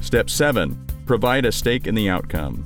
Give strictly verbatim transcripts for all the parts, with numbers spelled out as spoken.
Step seven. Provide a stake in the outcome.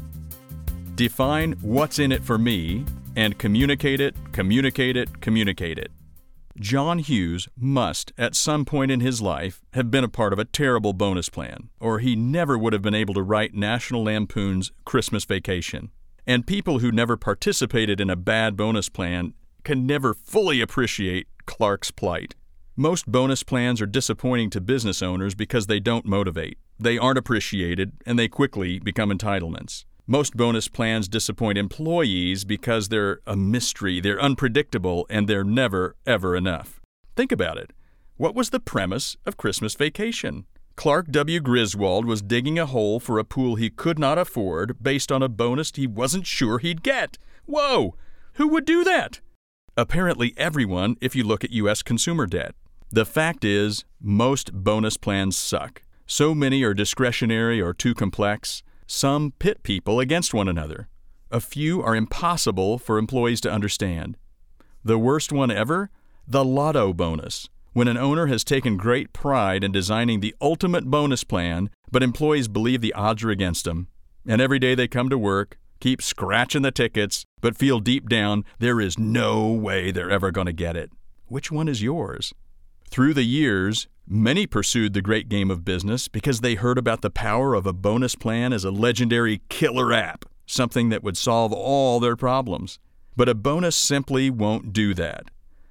Define what's in it for me and communicate it, communicate it, communicate it. John Hughes must, at some point in his life, have been a part of a terrible bonus plan, or he never would have been able to write National Lampoon's Christmas Vacation. And people who never participated in a bad bonus plan can never fully appreciate Clark's plight. Most bonus plans are disappointing to business owners because they don't motivate. They aren't appreciated, and they quickly become entitlements. Most bonus plans disappoint employees because they're a mystery, they're unpredictable, and they're never, ever enough. Think about it. What was the premise of Christmas Vacation? Clark W. Griswold was digging a hole for a pool he could not afford based on a bonus he wasn't sure he'd get. Whoa! Who would do that? Apparently everyone, if you look at U S consumer debt. The fact is, most bonus plans suck. So many are discretionary or too complex. Some pit people against one another. A few are impossible for employees to understand. The worst one ever? The lotto bonus. When an owner has taken great pride in designing the ultimate bonus plan, but employees believe the odds are against them. And every day they come to work, keep scratching the tickets, but feel deep down there is no way they're ever going to get it. Which one is yours? Through the years, many pursued the great game of business because they heard about the power of a bonus plan as a legendary killer app, something that would solve all their problems. But a bonus simply won't do that.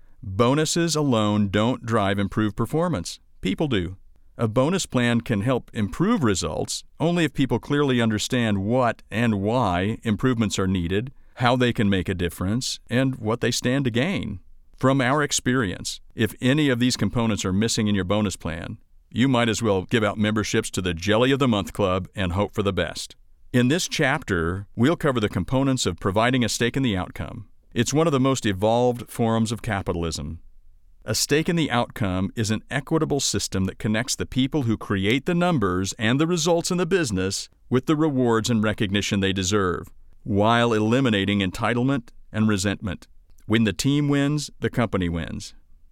Bonuses alone don't drive improved performance. People do. A bonus plan can help improve results only if people clearly understand what and why improvements are needed, how they can make a difference, and what they stand to gain. From our experience, if any of these components are missing in your bonus plan, you might as well give out memberships to the Jelly of the Month Club and hope for the best. In this chapter, we'll cover the components of providing a stake in the outcome. It's one of the most evolved forms of capitalism. A stake in the outcome is an equitable system that connects the people who create the numbers and the results in the business with the rewards and recognition they deserve, while eliminating entitlement and resentment. When the team wins, the company wins.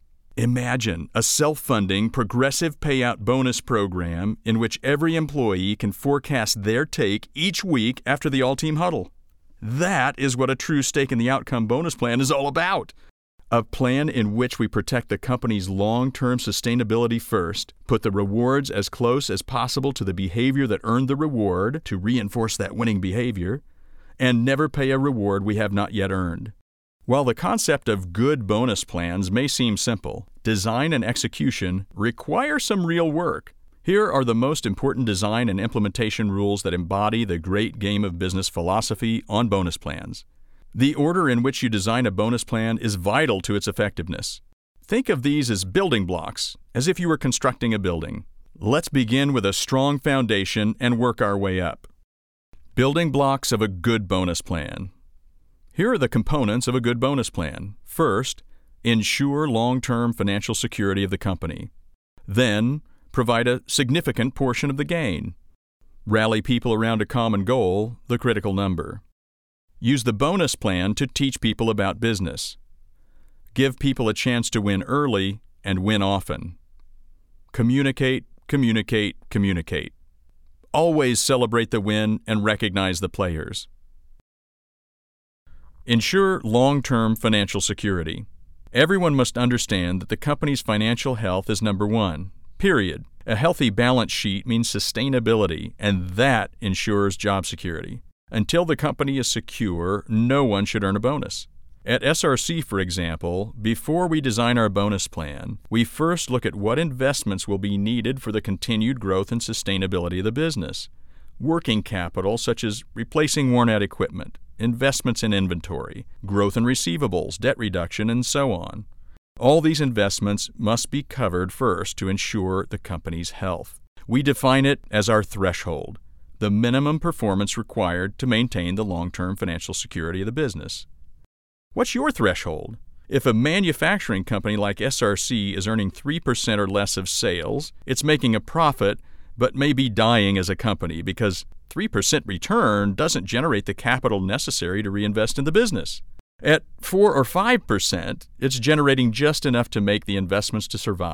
Imagine a self-funding, progressive payout bonus program in which every employee can forecast their take each week after the all-team huddle. That is what a true stake in the outcome bonus plan is all about. A plan in which we protect the company's long-term sustainability first, put the rewards as close as possible to the behavior that earned the reward to reinforce that winning behavior, and never pay a reward we have not yet earned. While the concept of good bonus plans may seem simple, design and execution require some real work. Here are the most important design and implementation rules that embody the great game of business philosophy on bonus plans. The order in which you design a bonus plan is vital to its effectiveness. Think of these as building blocks, as if you were constructing a building. Let's begin with a strong foundation and work our way up. Building blocks of a good bonus plan. Here are the components of a good bonus plan. First, ensure long-term financial security of the company. Then, provide a significant portion of the gain. Rally people around a common goal, the critical number. Use the bonus plan to teach people about business. Give people a chance to win early and win often. Communicate, communicate, communicate. Always celebrate the win and recognize the players. Ensure long-term financial security. Everyone must understand that the company's financial health is number one, period. A healthy balance sheet means sustainability, and that ensures job security. Until the company is secure, no one should earn a bonus. At S R C, for example, before we design our bonus plan, we first look at what investments will be needed for the continued growth and sustainability of the business. Working capital, such as replacing worn-out equipment, investments in inventory, growth in receivables, debt reduction, and so on. All these investments must be covered first to ensure the company's health. We define it as our threshold, the minimum performance required to maintain the long-term financial security of the business. What's your threshold? If a manufacturing company like S R C is earning three percent or less of sales, it's making a profit, but may be dying as a company because three percent return doesn't generate the capital necessary to reinvest in the business. At four or five percent, it's generating just enough to make the investments to survive,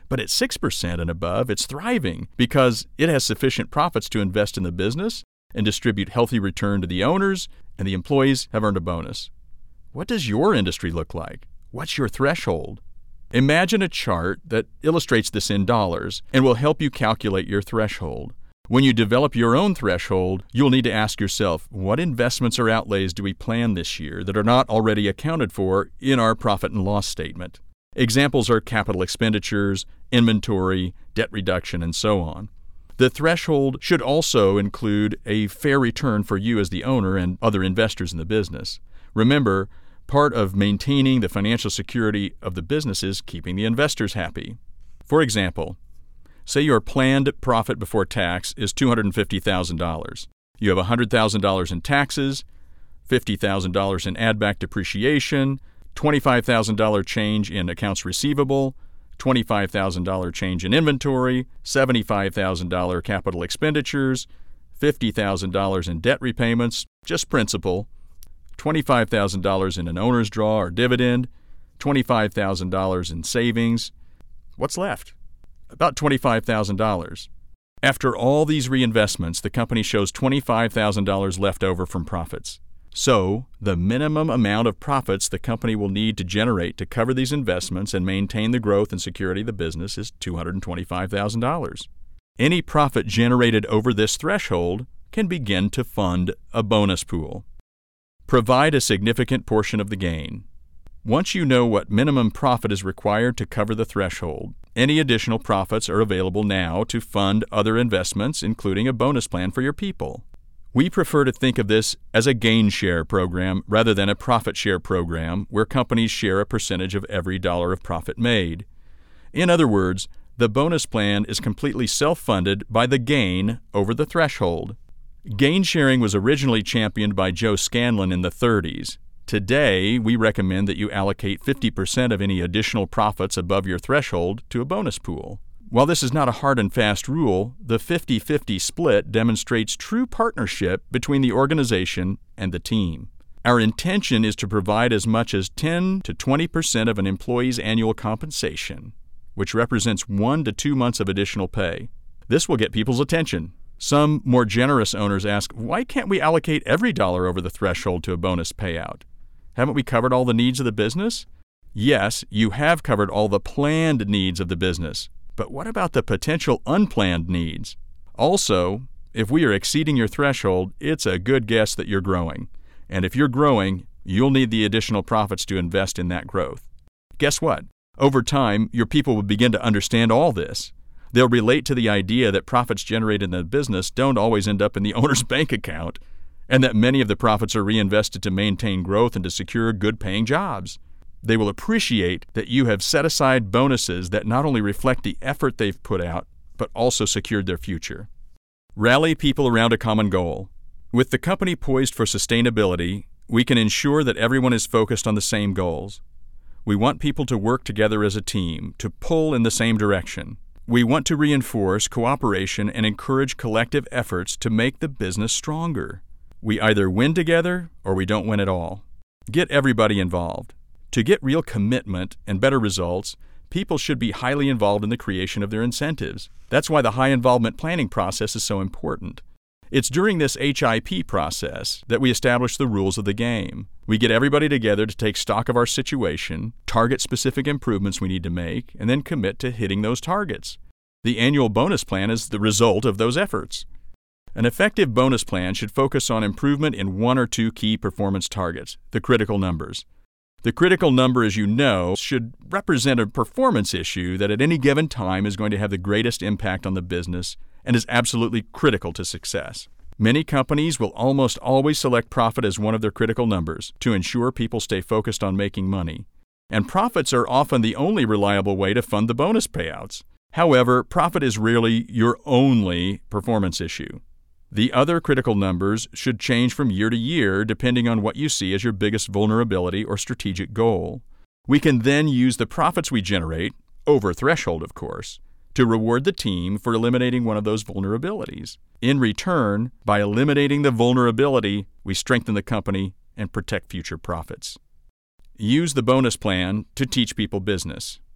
But at six percent and above, it's thriving because it has sufficient profits to invest in the business and distribute healthy return to the owners, and the employees have earned a bonus. What does your industry look like? What's your threshold? Imagine a chart that illustrates this in dollars and will help you calculate your threshold. When you develop your own threshold, you'll need to ask yourself, what investments or outlays do we plan this year that are not already accounted for in our profit and loss statement? Examples are capital expenditures, inventory, debt reduction, and so on. The threshold should also include a fair return for you as the owner and other investors in the business. Remember, part of maintaining the financial security of the business is keeping the investors happy. For example, say your planned profit before tax is two hundred fifty thousand dollars. You have one hundred thousand dollars in taxes, fifty thousand dollars in add-back depreciation, twenty-five thousand dollars change in accounts receivable, twenty-five thousand dollars change in inventory, seventy-five thousand dollars capital expenditures, fifty thousand dollars in debt repayments, just principal, twenty-five thousand dollars in an owner's draw or dividend, twenty-five thousand dollars in savings. What's left? About twenty-five thousand dollars. After all these reinvestments, the company shows twenty-five thousand dollars left over from profits. So, the minimum amount of profits the company will need to generate to cover these investments and maintain the growth and security of the business is two hundred twenty-five thousand dollars. Any profit generated over this threshold can begin to fund a bonus pool. Provide a significant portion of the gain. Once you know what minimum profit is required to cover the threshold, any additional profits are available now to fund other investments, including a bonus plan for your people. We prefer to think of this as a gain share program rather than a profit share program where companies share a percentage of every dollar of profit made. In other words, the bonus plan is completely self-funded by the gain over the threshold. Gain sharing was originally championed by Joe Scanlon in the thirties. Today, we recommend that you allocate fifty percent of any additional profits above your threshold to a bonus pool. While this is not a hard and fast rule, the fifty-fifty split demonstrates true partnership between the organization and the team. Our intention is to provide as much as ten to twenty percent of an employee's annual compensation, which represents one to two months of additional pay. This will get people's attention. Some more generous owners ask, why can't we allocate every dollar over the threshold to a bonus payout? Haven't we covered all the needs of the business? Yes, you have covered all the planned needs of the business. But what about the potential unplanned needs? Also, if we are exceeding your threshold, it's a good guess that you're growing. And if you're growing, you'll need the additional profits to invest in that growth. Guess what? Over time, your people will begin to understand all this. They'll relate to the idea that profits generated in the business don't always end up in the owner's bank account, and that many of the profits are reinvested to maintain growth and to secure good-paying jobs. They will appreciate that you have set aside bonuses that not only reflect the effort they've put out, but also secured their future. Rally people around a common goal. With the company poised for sustainability, we can ensure that everyone is focused on the same goals. We want people to work together as a team, to pull in the same direction. We want to reinforce cooperation and encourage collective efforts to make the business stronger. We either win together or we don't win at all. Get everybody involved. To get real commitment and better results, people should be highly involved in the creation of their incentives. That's why the high involvement planning process is so important. It's during this H I P process that we establish the rules of the game. We get everybody together to take stock of our situation, target specific improvements we need to make, and then commit to hitting those targets. The annual bonus plan is the result of those efforts. An effective bonus plan should focus on improvement in one or two key performance targets, the critical numbers. The critical number, as you know, should represent a performance issue that at any given time is going to have the greatest impact on the business and is absolutely critical to success. Many companies will almost always select profit as one of their critical numbers to ensure people stay focused on making money. And profits are often the only reliable way to fund the bonus payouts. However, profit is rarely your only performance issue. The other critical numbers should change from year to year depending on what you see as your biggest vulnerability or strategic goal. We can then use the profits we generate, over threshold of course, to reward the team for eliminating one of those vulnerabilities. In return, by eliminating the vulnerability, we strengthen the company and protect future profits. Use the bonus plan to teach people business.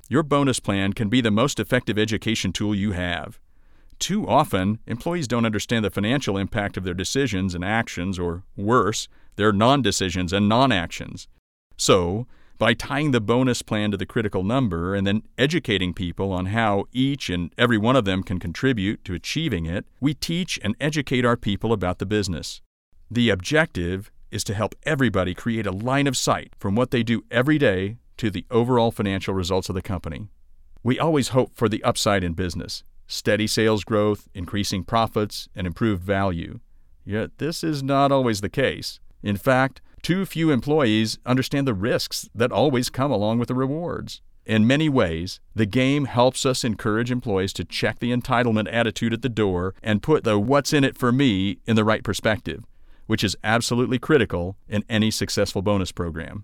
Your bonus plan can be the most effective education tool you have. Too often, employees don't understand the financial impact of their decisions and actions, or worse, their non-decisions and non-actions. So, by tying the bonus plan to the critical number and then educating people on how each and every one of them can contribute to achieving it, we teach and educate our people about the business. The objective is to help everybody create a line of sight from what they do every day to the overall financial results of the company. We always hope for the upside in business: steady sales growth, increasing profits, and improved value. Yet this is not always the case. In fact, too few employees understand the risks that always come along with the rewards. In many ways, the game helps us encourage employees to check the entitlement attitude at the door and put the "what's in it for me" in the right perspective, which is absolutely critical in any successful bonus program.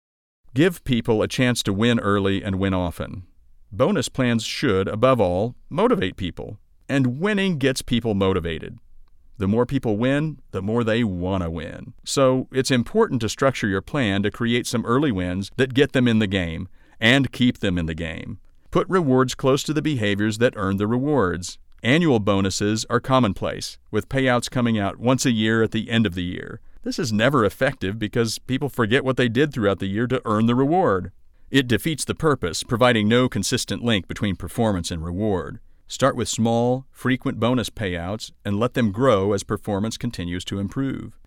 Give people a chance to win early and win often. Bonus plans should, above all, motivate people, and winning gets people motivated. The more people win, the more they want to win. So it's important to structure your plan to create some early wins that get them in the game and keep them in the game. Put rewards close to the behaviors that earn the rewards. Annual bonuses are commonplace, with payouts coming out once a year at the end of the year. This is never effective because people forget what they did throughout the year to earn the reward. It defeats the purpose, providing no consistent link between performance and reward. Start with small, frequent bonus payouts and let them grow as performance continues to improve.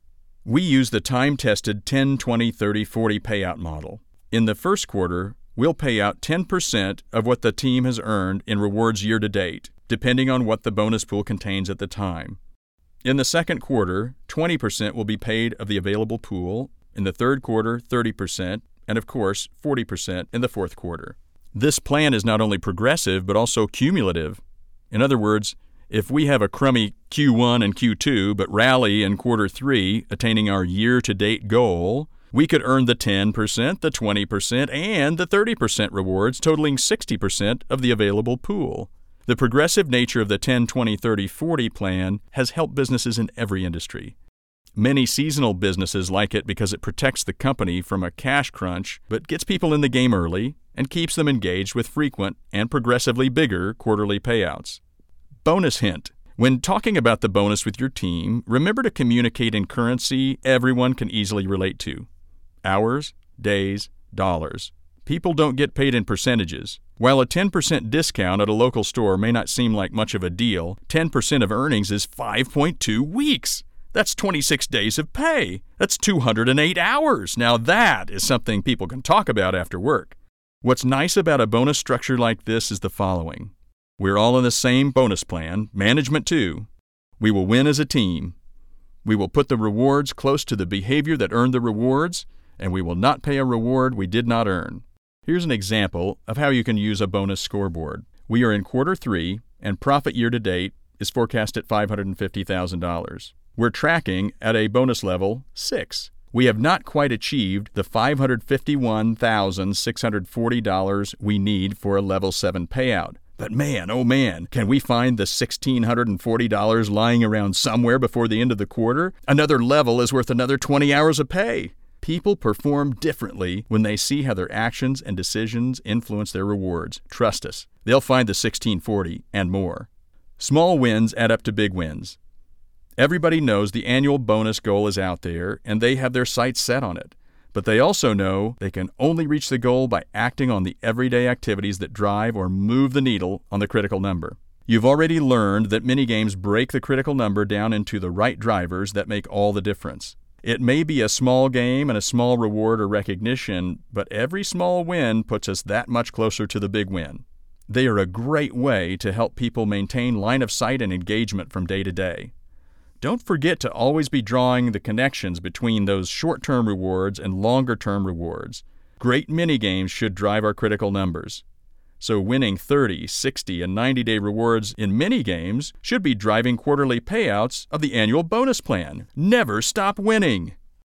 We use the time-tested ten, twenty, thirty, forty payout model. In the first quarter, we'll pay out ten percent of what the team has earned in rewards year to date, depending on what the bonus pool contains at the time. In the second quarter, twenty percent will be paid of the available pool. In the third quarter, thirty percent, and of course, forty percent in the fourth quarter. This plan is not only progressive, but also cumulative. In other words, if we have a crummy Q one and Q two, but rally in quarter three, attaining our year-to-date goal, we could earn the ten percent, the twenty percent, and the thirty percent rewards, totaling sixty percent of the available pool. The progressive nature of the ten, twenty, thirty, forty plan has helped businesses in every industry. Many seasonal businesses like it because it protects the company from a cash crunch, but gets people in the game early and keeps them engaged with frequent and progressively bigger quarterly payouts. Bonus hint: when talking about the bonus with your team, remember to communicate in currency everyone can easily relate to: hours, days, dollars. People don't get paid in percentages. While a ten percent discount at a local store may not seem like much of a deal, ten percent of earnings is five point two weeks. That's twenty-six days of pay. That's two hundred eight hours. Now that is something people can talk about after work. What's nice about a bonus structure like this is the following. We're all in the same bonus plan, management too. We will win as a team. We will put the rewards close to the behavior that earned the rewards, and we will not pay a reward we did not earn. Here's an example of how you can use a bonus scoreboard. We are in quarter three, and profit year to date is forecast at five hundred fifty thousand dollars. We're tracking at a bonus level six. We have not quite achieved the five hundred fifty-one thousand six hundred forty dollars we need for a level seven payout. But man, oh man, can we find the one thousand six hundred forty dollars lying around somewhere before the end of the quarter? Another level is worth another twenty hours of pay. People perform differently when they see how their actions and decisions influence their rewards. Trust us, they'll find the sixteen forty and more. Small wins add up to big wins. Everybody knows the annual bonus goal is out there, and they have their sights set on it. But they also know they can only reach the goal by acting on the everyday activities that drive or move the needle on the critical number. You've already learned that mini games break the critical number down into the right drivers that make all the difference. It may be a small game and a small reward or recognition, but every small win puts us that much closer to the big win. They are a great way to help people maintain line of sight and engagement from day to day. Don't forget to always be drawing the connections between those short-term rewards and longer-term rewards. Great mini-games should drive our critical numbers. So winning thirty, sixty, and ninety-day rewards in mini-games should be driving quarterly payouts of the annual bonus plan. Never stop winning!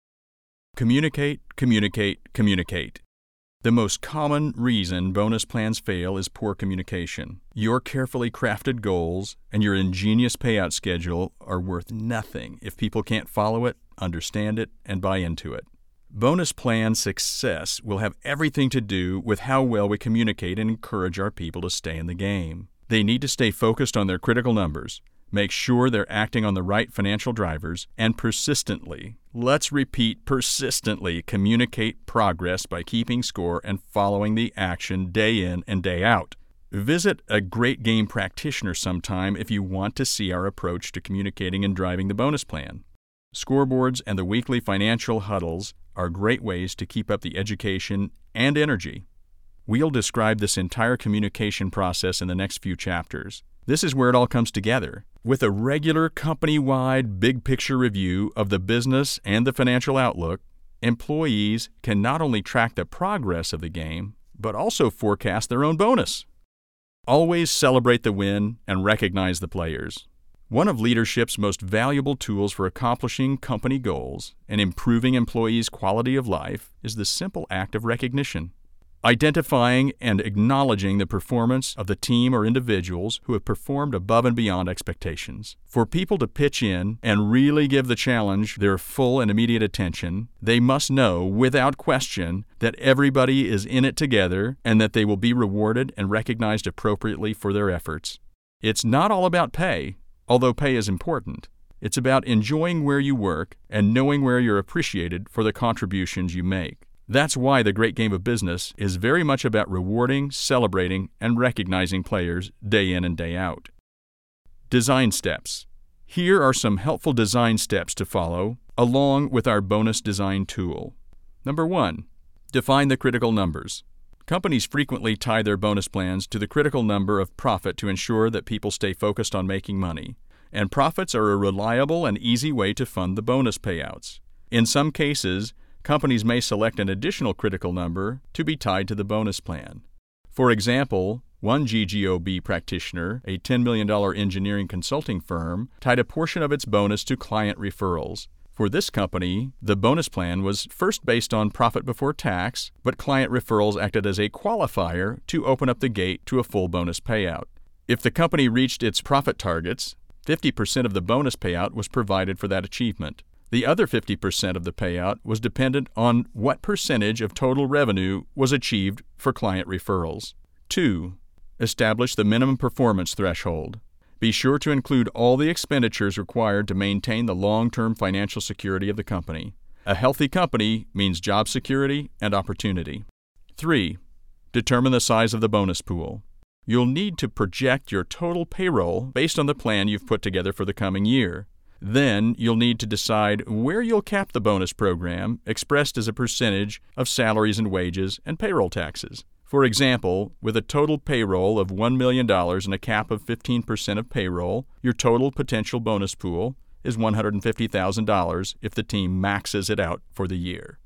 Communicate, communicate, communicate. The most common reason bonus plans fail is poor communication. Your carefully crafted goals and your ingenious payout schedule are worth nothing if people can't follow it, understand it, and buy into it. Bonus plan success will have everything to do with how well we communicate and encourage our people to stay in the game. They need to stay focused on their critical numbers, make sure they're acting on the right financial drivers, and persistently, let's repeat persistently, communicate progress by keeping score and following the action day in and day out. Visit a Great Game practitioner sometime if you want to see our approach to communicating and driving the bonus plan. Scoreboards and the weekly financial huddles are great ways to keep up the education and energy. We'll describe this entire communication process in the next few chapters. This is where it all comes together. With a regular company-wide big-picture review of the business and the financial outlook, employees can not only track the progress of the game, but also forecast their own bonus. Always celebrate the win and recognize the players. One of leadership's most valuable tools for accomplishing company goals and improving employees' quality of life is the simple act of recognition. Identifying and acknowledging the performance of the team or individuals who have performed above and beyond expectations. For people to pitch in and really give the challenge their full and immediate attention, they must know, without question, that everybody is in it together and that they will be rewarded and recognized appropriately for their efforts. It's not all about pay, although pay is important. It's about enjoying where you work and knowing where you're appreciated for the contributions you make. That's why the Great Game of Business is very much about rewarding, celebrating, and recognizing players day in and day out. Design steps. Here are some helpful design steps to follow, along with our bonus design tool. Number one, define the critical numbers. Companies frequently tie their bonus plans to the critical number of profit to ensure that people stay focused on making money, and profits are a reliable and easy way to fund the bonus payouts. In some cases, companies may select an additional critical number to be tied to the bonus plan. For example, one G G O B practitioner, a ten million dollars engineering consulting firm, tied a portion of its bonus to client referrals. For this company, the bonus plan was first based on profit before tax, but client referrals acted as a qualifier to open up the gate to a full bonus payout. If the company reached its profit targets, fifty percent of the bonus payout was provided for that achievement. The other fifty percent of the payout was dependent on what percentage of total revenue was achieved for client referrals. Two, establish the minimum performance threshold. Be sure to include all the expenditures required to maintain the long-term financial security of the company. A healthy company means job security and opportunity. Three, determine the size of the bonus pool. You'll need to project your total payroll based on the plan you've put together for the coming year. Then you'll need to decide where you'll cap the bonus program, expressed as a percentage of salaries and wages and payroll taxes. For example, with a total payroll of one million dollars and a cap of fifteen percent of payroll, your total potential bonus pool is one hundred fifty thousand dollars if the team maxes it out for the year.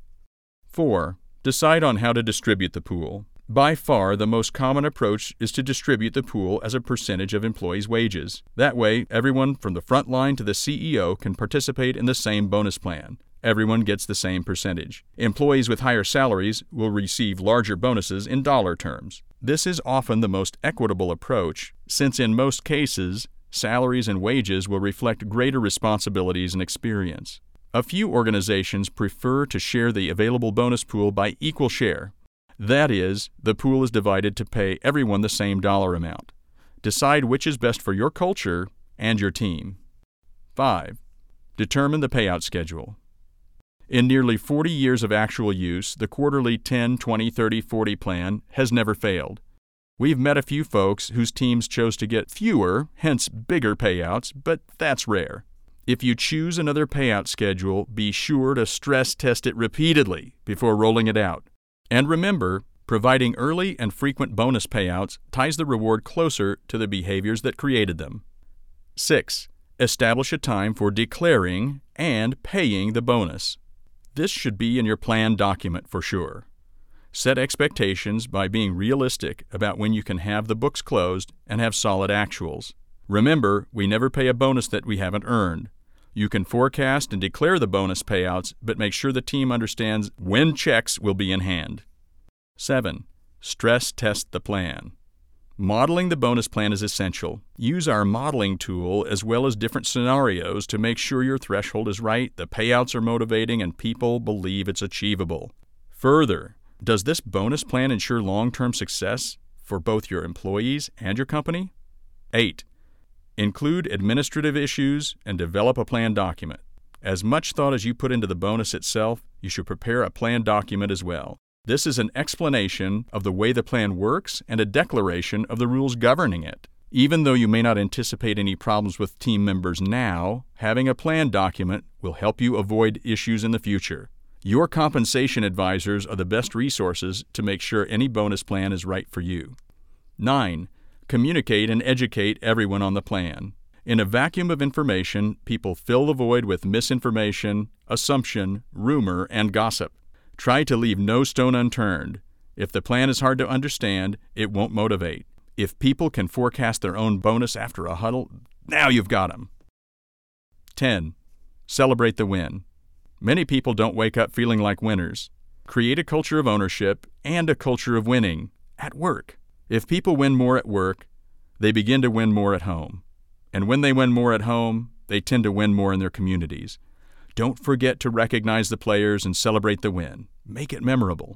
Four, decide on how to distribute the pool. By far, the most common approach is to distribute the pool as a percentage of employees' wages. That way, everyone from the front line to the C E O can participate in the same bonus plan. Everyone gets the same percentage. Employees with higher salaries will receive larger bonuses in dollar terms. This is often the most equitable approach, since in most cases, salaries and wages will reflect greater responsibilities and experience. A few organizations prefer to share the available bonus pool by equal share. That is, the pool is divided to pay everyone the same dollar amount. Decide which is best for your culture and your team. Five, determine the payout schedule. In nearly forty years of actual use, the quarterly ten, twenty, thirty, forty plan has never failed. We've met a few folks whose teams chose to get fewer, hence bigger payouts, but that's rare. If you choose another payout schedule, be sure to stress test it repeatedly before rolling it out. And remember, providing early and frequent bonus payouts ties the reward closer to the behaviors that created them. Six, establish a time for declaring and paying the bonus. This should be in your plan document for sure. Set expectations by being realistic about when you can have the books closed and have solid actuals. Remember, we never pay a bonus that we haven't earned. You can forecast and declare the bonus payouts, but make sure the team understands when checks will be in hand. Seven, stress test the plan. Modeling the bonus plan is essential. Use our modeling tool as well as different scenarios to make sure your threshold is right, the payouts are motivating, and people believe it's achievable. Further, does this bonus plan ensure long-term success for both your employees and your company? eight. Include administrative issues and develop a plan document. As much thought as you put into the bonus itself, you should prepare a plan document as well. This is an explanation of the way the plan works and a declaration of the rules governing it. Even though you may not anticipate any problems with team members now, having a plan document will help you avoid issues in the future. Your compensation advisors are the best resources to make sure any bonus plan is right for you. nine. Communicate and educate everyone on the plan. In a vacuum of information, people fill the void with misinformation, assumption, rumor, and gossip. Try to leave no stone unturned. If the plan is hard to understand, it won't motivate. If people can forecast their own bonus after a huddle, now you've got them. ten. Celebrate the win. Many people don't wake up feeling like winners. Create a culture of ownership and a culture of winning at work. If people win more at work, they begin to win more at home. And when they win more at home, they tend to win more in their communities. Don't forget to recognize the players and celebrate the win. Make it memorable.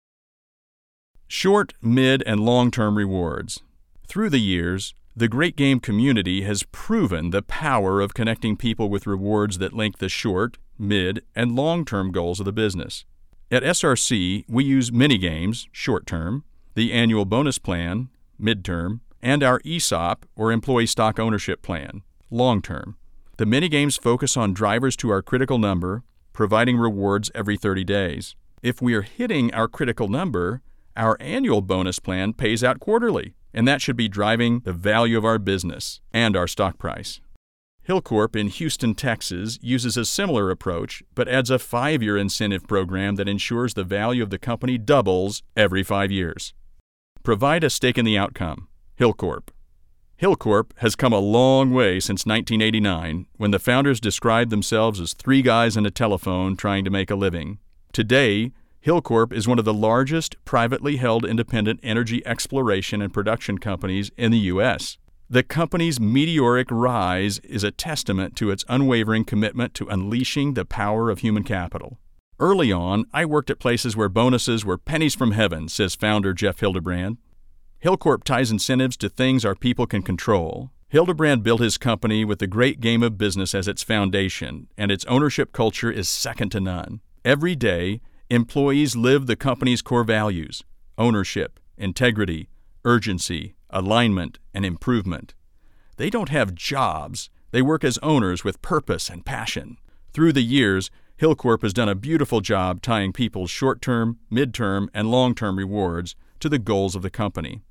Short, mid, and long-term rewards. Through the years, the Great Game community has proven the power of connecting people with rewards that link the short, mid, and long-term goals of the business. At S R C, we use mini-games, short-term, the annual bonus plan, mid-term, and our E S O P, or Employee Stock Ownership Plan, long-term. The mini-games focus on drivers to our critical number, providing rewards every thirty days. If we are hitting our critical number, our annual bonus plan pays out quarterly, and that should be driving the value of our business and our stock price. Hilcorp in Houston, Texas uses a similar approach, but adds a five-year incentive program that ensures the value of the company doubles every five years. Provide a stake in the outcome. Hilcorp. Hilcorp has come a long way since nineteen eighty-nine, when the founders described themselves as three guys and a telephone trying to make a living. Today, Hilcorp is one of the largest privately held independent energy exploration and production companies in the U S The company's meteoric rise is a testament to its unwavering commitment to unleashing the power of human capital. Early on, I worked at places where bonuses were pennies from heaven, says founder Jeff Hildebrand. Hilcorp ties incentives to things our people can control. Hildebrand built his company with the Great Game of business as its foundation, and its ownership culture is second to none. Every day, employees live the company's core values: ownership, integrity, urgency, alignment, and improvement. They don't have jobs. They work as owners with purpose and passion. Through the years, Hilcorp has done a beautiful job tying people's short-term, mid-term, and long-term rewards to the goals of the company.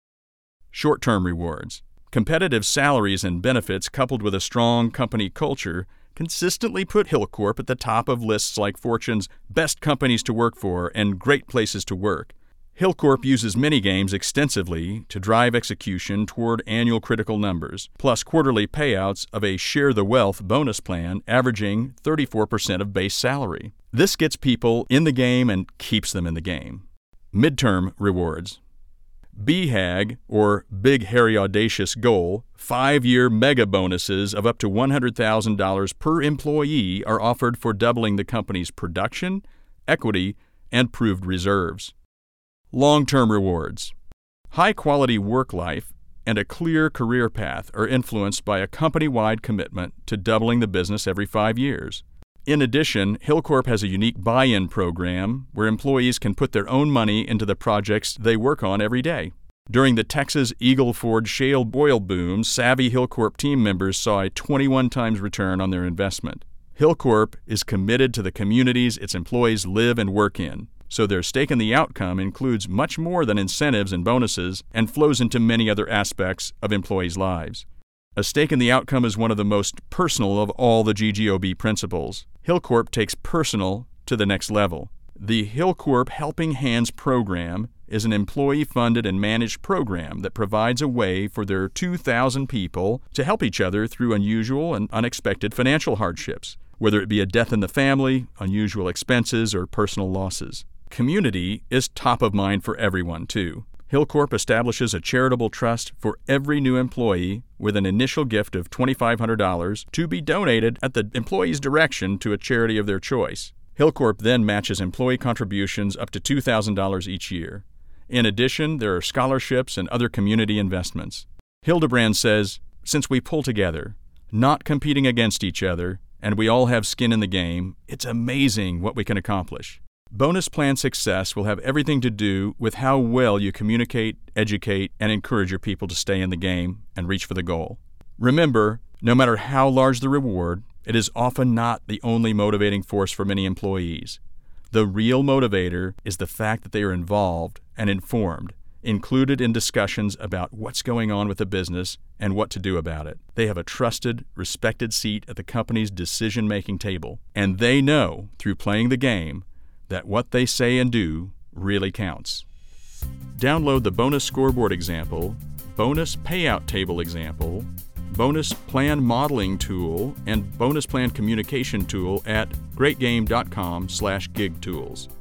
Short-term rewards. Competitive salaries and benefits coupled with a strong company culture consistently put Hilcorp at the top of lists like Fortune's Best Companies to Work For and Great Places to Work. Hilcorp uses mini-games extensively to drive execution toward annual critical numbers, plus quarterly payouts of a Share the Wealth bonus plan averaging thirty-four percent of base salary. This gets people in the game and keeps them in the game. Midterm rewards. B HAG, or Big Hairy Audacious Goal, five-year mega bonuses of up to one hundred thousand dollars per employee are offered for doubling the company's production, equity, and proved reserves. Long-term rewards. High-quality work life and a clear career path are influenced by a company-wide commitment to doubling the business every five years. In addition, Hilcorp has a unique buy-in program where employees can put their own money into the projects they work on every day. During the Texas Eagle Ford shale oil boom, savvy Hilcorp team members saw a twenty-one times return on their investment. Hilcorp is committed to the communities its employees live and work in, so their stake in the outcome includes much more than incentives and bonuses and flows into many other aspects of employees' lives. A stake in the outcome is one of the most personal of all the G G O B principles. Hilcorp takes personal to the next level. The Hilcorp Helping Hands program is an employee-funded and managed program that provides a way for their two thousand people to help each other through unusual and unexpected financial hardships, whether it be a death in the family, unusual expenses, or personal losses. Community is top of mind for everyone, too. Hillcorp establishes a charitable trust for every new employee with an initial gift of twenty-five hundred dollars to be donated at the employee's direction to a charity of their choice. Hillcorp then matches employee contributions up to two thousand dollars each year. In addition, there are scholarships and other community investments. Hildebrand says, since we pull together, not competing against each other, and we all have skin in the game, it's amazing what we can accomplish. Bonus plan success will have everything to do with how well you communicate, educate, and encourage your people to stay in the game and reach for the goal. Remember, no matter how large the reward, it is often not the only motivating force for many employees. The real motivator is the fact that they are involved and informed, included in discussions about what's going on with the business and what to do about it. They have a trusted, respected seat at the company's decision-making table, and they know, through playing the game, that what they say and do really counts. Download the bonus scoreboard example, bonus payout table example, bonus plan modeling tool, and bonus plan communication tool at greatgame dot com slash gig tools.